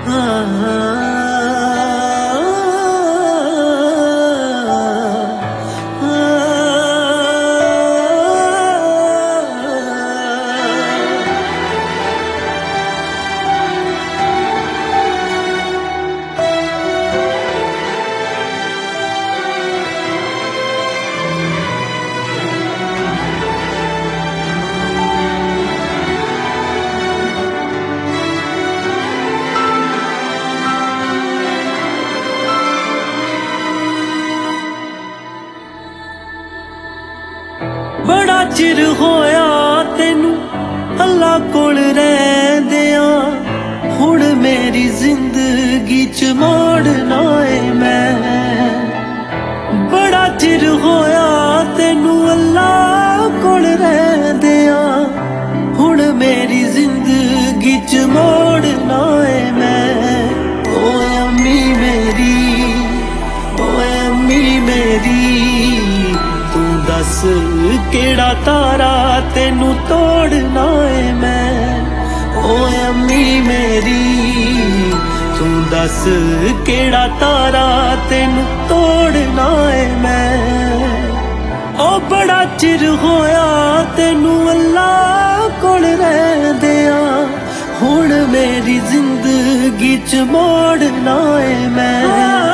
बड़ा चिर होया तेनू अल्लाह कोल रहिंदियां, हुण मेरी जिंदगी च मोड़ना है मैं। बड़ा चिर होया तेनू अल्लाह कोल रहिंदियां, हुण मेरी जिंदगी च मोड़ना है मैं। ओए अम्मी मेरी, ओए अम्मी मेरी, तू दस केड़ा तारा तेनू तोड़ना है मैं। ओए अम्मी मेरी, तू दस केड़ा तारा तेनू तोड़ना है मैं। ओ बड़ा चिर होया तेनू अल्लाह कोल रहिंदियां, हुण मेरी जिंदगी च मोड़ना है मैं।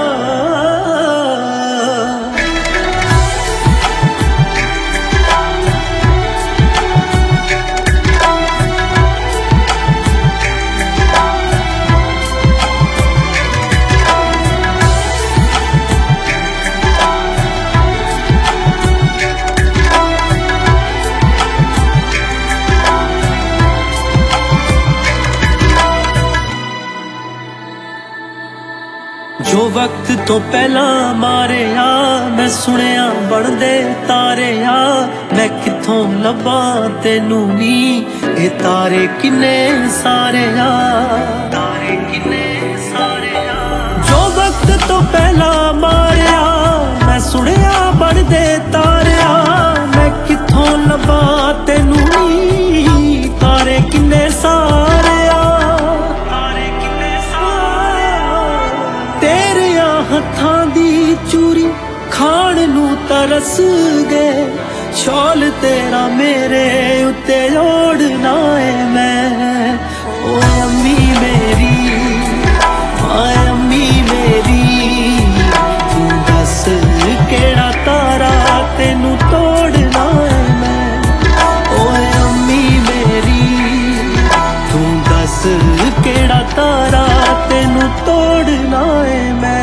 जो वक्त तो पहला मारे आ, मैं सुनिया बनदे तारे आ। मैं किथों लभा तेनू नी, ये तारे किन्ने सारे आ, तारे किन्ने सारे आ। जो वक्त तो पहला मारे आ, मैं सुनिया बनदे तारे आ। मैं किथों लभा तेनू नी, तारे किन्ने सारे आ, तारे किन्ने सारे आ। तेरिया हत्थां दी चूरी खाण नू तरस गए, शॉल तेरा मेरे उत्ते ओढ़ना है मैं। ओए अम्मी मेरी, हाय अम्मी मेरी, तू दस केड़ा तारा तेनू तोड़ना है मैं। ओए अम्मी मेरी, तू दस केड़ा तारा तेनू तोड़ना है मैं।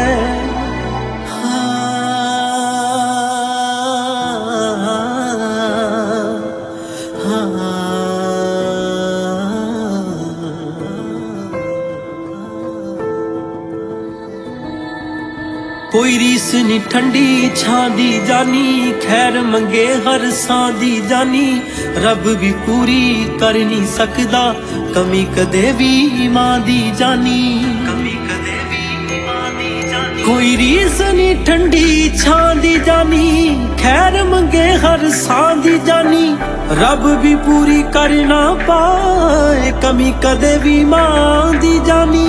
कोई रीस नी ठंडी छां दी जानी, खैर मंगे हर सां दी जानी। रब भी पूरी कर नहीं सकदा, कमी कदे भी मां दी जानी, कमी कदे भी मां दी जानी। कोई रीस नी ठंडी छां दी जानी, खैर मंगे हर सां दी जानी। रब भी पूरी कर ना पाए, कमी कदे भी मां दी जानी।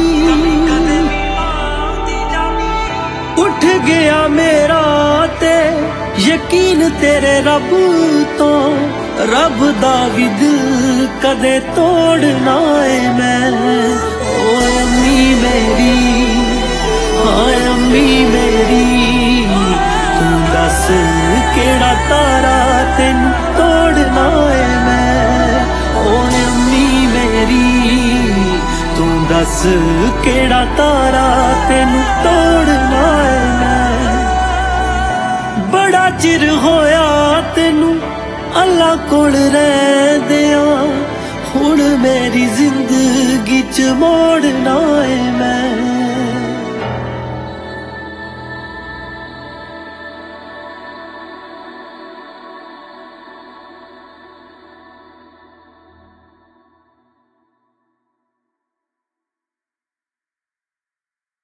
उठ गया मेरा ते यकीन तेरे रब तो, रब दा भी दिल कदे तोड़ना है मैं। ओए अम्मी मेरी, हाय अम्मी मेरी, तू दस केड़ा तारा तेनू तोड़ना है मैं। ओए अम्मी मेरी, तू दस केड़ा तारा तेनू तोड़ना है मैं। बड़ा चिर होया तेनू अल्लाह कोल रहिंदियां, हुण मेरी जिंदगी च मोड़ना है मैं।